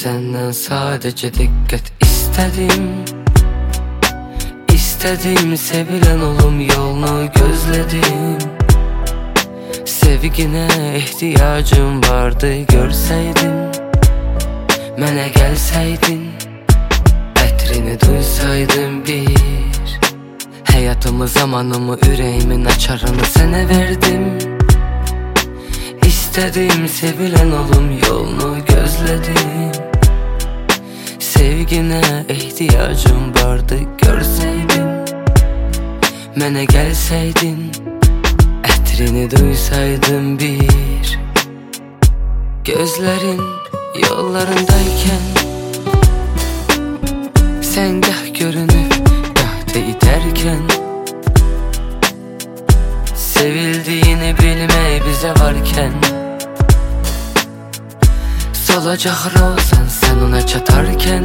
Senden sadece dikkat istedim. İstedim sevilen olum yolunu gözledim. Sevgine ihtiyacım vardı görseydin. Mənə gəlsəydin, ətrini duysaydım bir. Həyatımı, zamanımı, ürəyimin açarını sənə verdim. İstədim sevilen olum yolunu gözledim. Sevgine ihtiyacım vardı görseydin. Mənə gəlsəydin, ətrini duysaydım bir. Gözlerin yollarındayken sen gah görünüp gah deyiterken, sevildiğini bilmeyi bize varken, solacak olsan sen ona çatarken,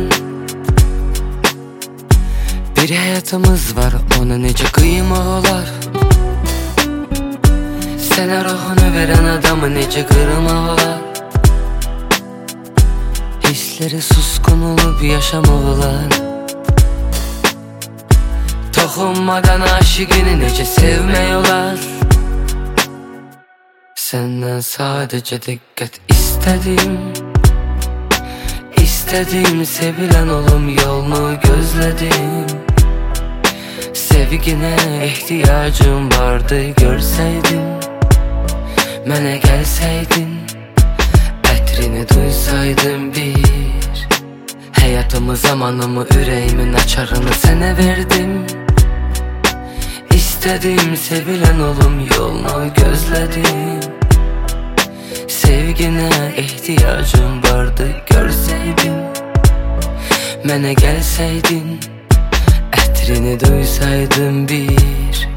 bir hayatımız var ona nece kıymaq olar. Sənə ruhunu veren adamı nece kırmaq olar. Hisleri suskun olup yaşamaq olar. Toxunmadan aşıqını nece sevmək olar. Senden sadece dikkat istedim. İstedim sevilen olum yolunu gözledim. Sevgine ihtiyacım vardı görseydin. Mənə gəlsəydin, ətrini duysaydım bir. Həyatımı, zamanımı, ürəyimin açarını sənə verdim. İstədim sevilen olum yolunu gözledim. Sevgine ihtiyacım vardı görseydin. Mənə gəlsəydin, ətrini duysaydım bir.